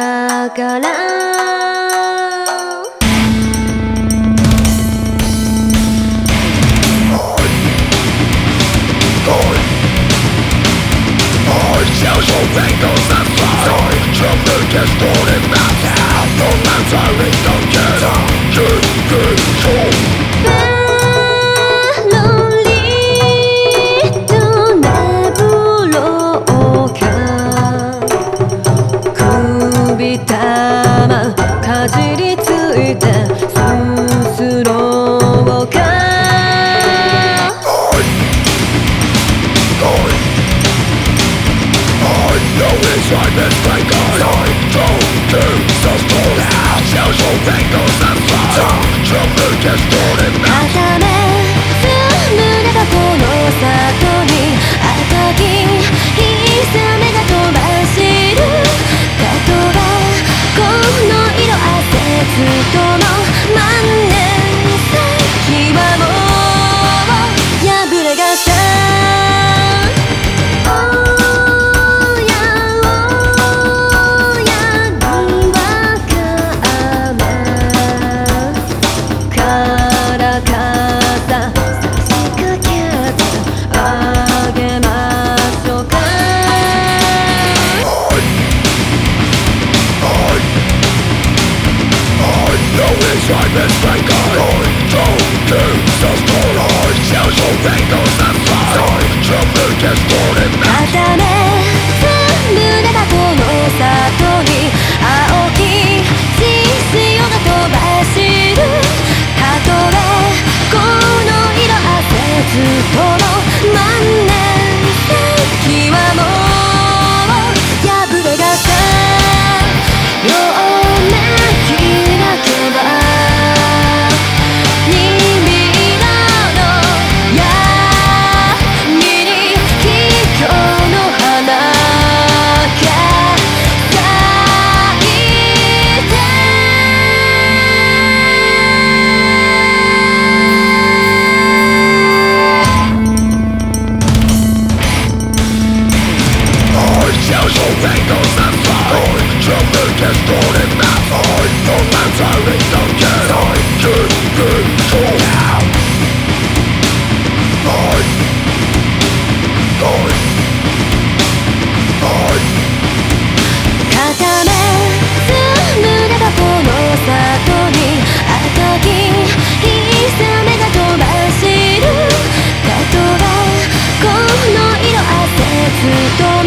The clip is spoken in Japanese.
だからかじりついてすろうか固め胸がこの里に赤きひさめが飛ばしるたとえこの色あせつとの万年先はもう破れがした固め胸がこの里に青き潮が飛ばしるたとえこの色あせつとの万年先はもう破れがした両目開けばずっと